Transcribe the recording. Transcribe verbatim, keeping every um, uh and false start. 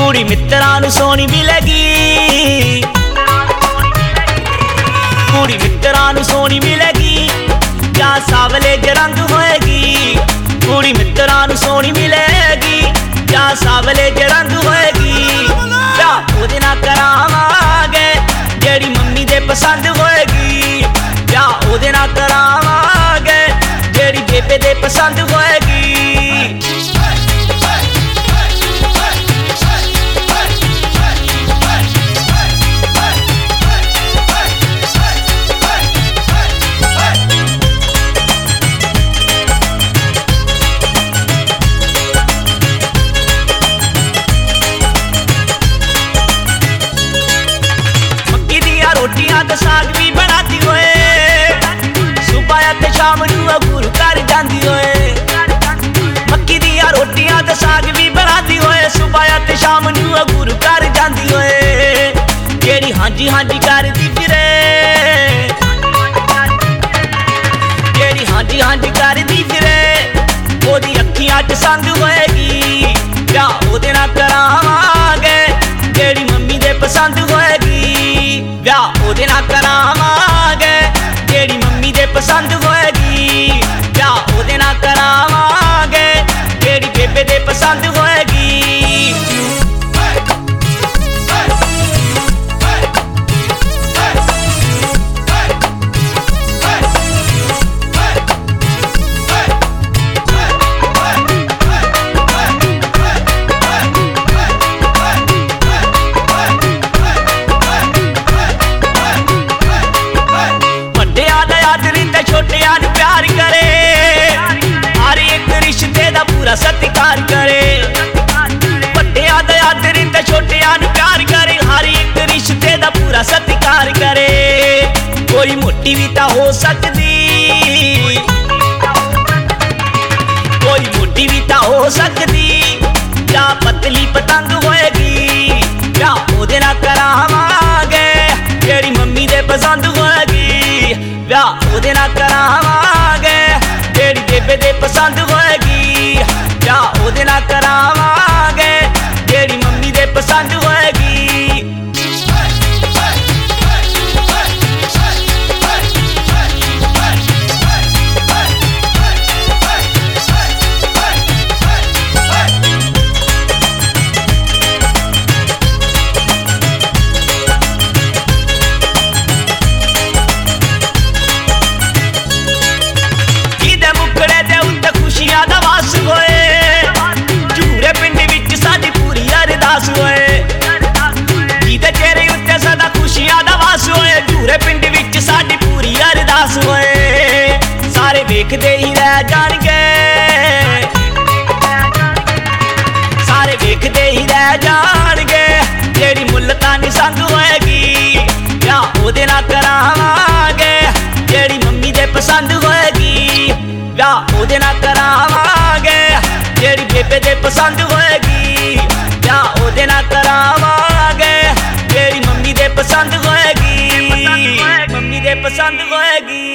कुड़ी मित्रां नूं सोहनी मिलेगी, कुड़ी मित्रां नूं सोहनी मिलेगी जां सावले ज रंग होएगी। कुड़ी मित्रां नूं सोहनी मिलेगी जां सावले ज रंग होएगी। ब्याह ओहदे नाल करावांगे जेड़ी मम्मी दे पसंद होएगी। ब्याह ओहदे नाल करावांगे जेड़ी बेबे दे पसंद होएगी। रोटियां ते साग भी बनाती होए, सुबह ते शाम नूं गुरु घर जांदी होए। मक्की दियां रोटियां ते साग भी बनाती होए, सुबह ते शाम नूं गुरु घर जांदी होए। जेड़ी हांजी हांजी करदी फिरे, जेड़ी हांजी हांजी करदी फिरे ओदी अखियां च संग होएगी। ब्याह ओहदे नाल करावांगे जेड़ी मम्मी दे पसंद होएगी। ब्याह ओहदे नाल करावांगे जेड़ी मम्मी दे पसंद होएगी। ब्याह ओहदे नाल करावांगे जेड़ी बेबे दे पसंद होएगी। छोटियां नूं प्यार करे, हर एक रिश्ते दा पूरा सत्कार करे। वड्डियां दा आदर ते छोटियां नूं प्यार करे, हर एक रिश्ते दा पूरा सत्कार करे। कोई मोटी भी तां हो सकदी, कोई मोटी भी तां हो सकदी जां पतली पतंग होएगी। ब्याह ओहदे नाल करावांगे जेड़ी मम्मी दे पसंद होएगी। ब्याह ओहदे नाल करावांगे जेड़ी बेबे दे पसंद होएगी। ब्याह ओहदे नाल करावांगे जेड़ी मम्मी दे पसंद होएगी। पिंड विच साडी पूरी अरदास होए, सारे वेखदे ही रह जाणगे, सारे वेखदे ही रह जाणगे जेड़ी मुल्तानी संग होएगी। ब्याह ओहदे नाल करावांगे जेड़ी मम्मी दे पसंद होएगी। ब्याह ओहदे नाल करावांगे जेड़ी बेबे दे पसंद होएगी। ब्याह ओहदे नाल करावांगे जेड़ी मम्मी दे पसंद होएगी, मम्मी दे पसंद होएगी।